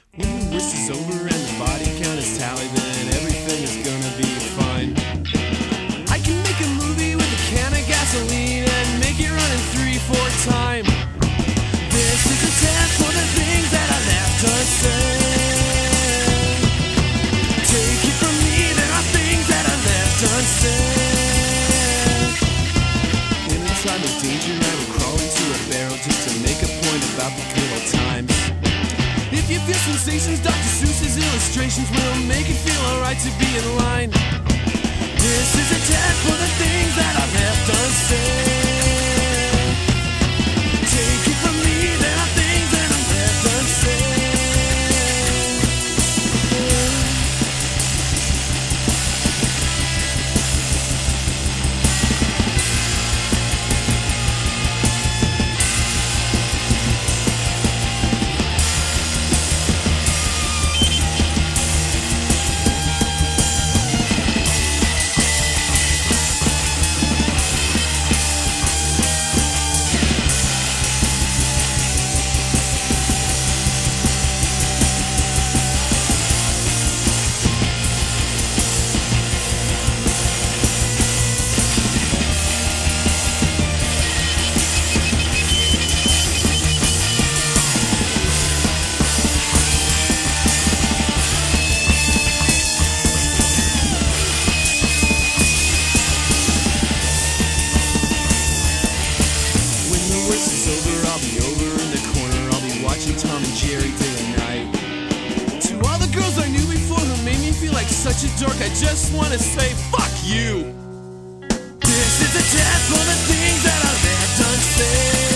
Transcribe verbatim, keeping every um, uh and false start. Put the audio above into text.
When the worst is over and the body count is tallied, then everything is gonna be fine. I can make a movie with a can of gasoline and make it run in three, four time. This is a test for the things that I left unsaid. Take it from me, there are things that I left unsaid. In a time of danger, I will crawl into a barrel just to make a point about the good old times. If you feel sensations, Doctor Seuss's illustrations will make it feel alright to be in line. This is a test for the things that I left unsaid. Take it from me, there are things that I left unsaid. I'll be over in the corner, I'll be watching Tom and Jerry day and night. To all the girls I knew before who made me feel like such a dork, I just wanna say, fuck you! This is a test for the things that I left unsaid.